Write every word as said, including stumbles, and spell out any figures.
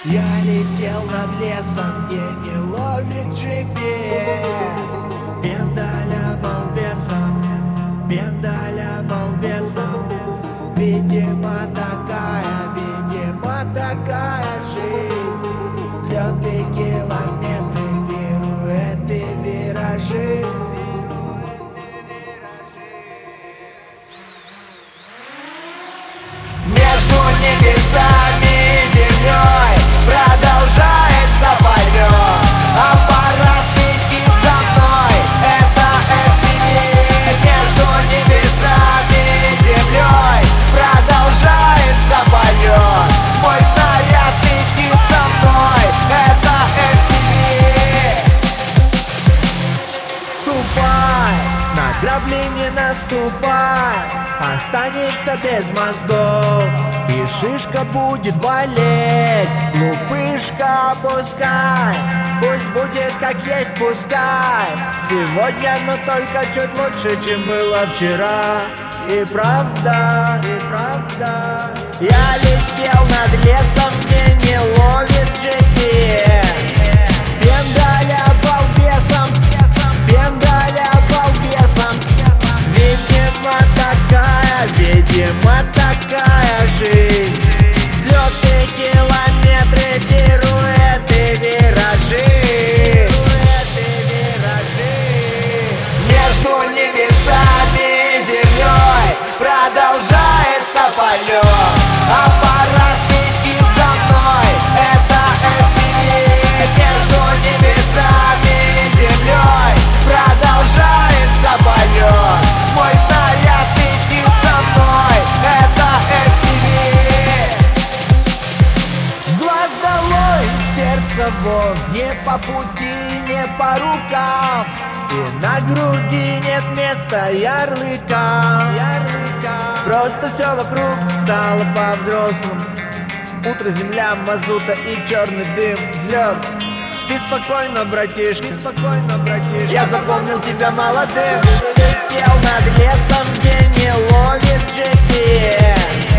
Я летел над лесом, где не ловит джи пи эс. Пендаля балбесом, пендаля балбесом. Видимо такая, видимо такая жизнь. Взлеты, километры, пируэты, виражи. Между небесами и землей продолжается полет. Аппарат летит за мной, это эф пи ви. Между небесами и землей продолжается полет. Мой снаряд летит за мной, это эф пи ви. Ступай, на грабли не наступай, останешься без мозгов, и шишка будет болеть. Глупышка, пускай, пусть будет как есть, пускай. Сегодня, но только чуть лучше, чем было вчера. И правда, и правда, я летел над лесом, где не ловит джи пи эс. Пендаля балбесом, пендаля балбесом. Видимо такая, видимо такая жизнь. Взлеты, километры, пируэты, виражи. Между небесами и землей продолжается полет. Аппарат летит за мной, это эф пи ви. Между небесами и землей продолжается полет. Мой снаряд летит за мной, это эф пи ви. С глаз долой, сердце вон, не по пути, не по рукам. И на груди нет места ярлыка, ярлыка. Просто все вокруг стало по-взрослому. Утро, земля, мазута и черный дым. Взлет. Спи спокойно, братишка, спи спокойно, братишка. Я запомнил тебя молодым. Летел над лесом, где не ловит джи пи эс.